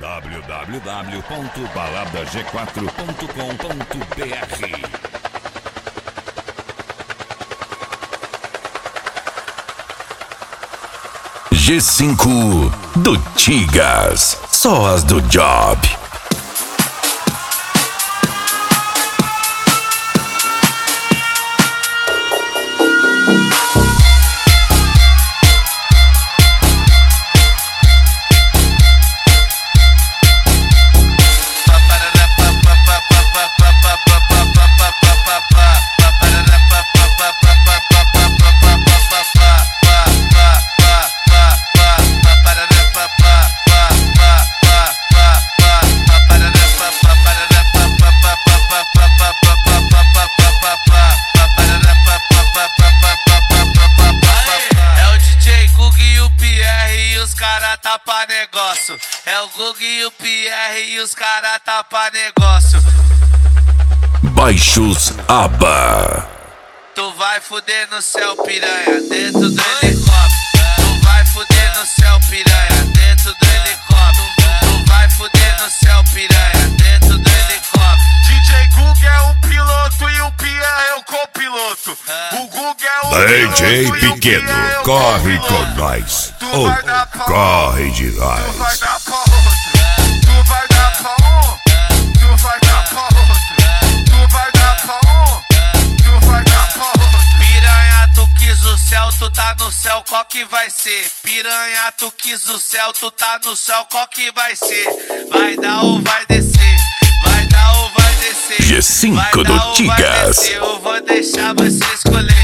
www.baladag4.com.br. G5 do Tigas, só as do Job. Tapa negócio, é o Gug e o Pierre e os cara tapa negócio. Baixos Aba. Tu vai fuder no céu, piranha, dentro do helicóptero. Tu vai fuder no céu, piranha, dentro do helicóptero. Tu vai fuder no céu, piranha, dentro do helicóptero. DJ Gug é o piloto e o Pierre é o copiloto. O Gug é o DJ piloto e o Pequeno, Pierre é o corre copiloto. com nós. Tu Ou vai dar pra corre de Tu vai nós. dar pra outro. Tu vai dar pra um. Tu vai dar pra outro. Tu vai dar pra um. Tu vai dar pra outro. Piranha, tu quis o céu, tu tá no céu, qual que vai ser? Piranha, tu quis o céu, tu tá no céu, qual que vai ser? Vai dar ou vai descer? Vai dar ou vai descer? G5 Vai do dar ou vai Tigas. descer? Eu vou deixar você escolher.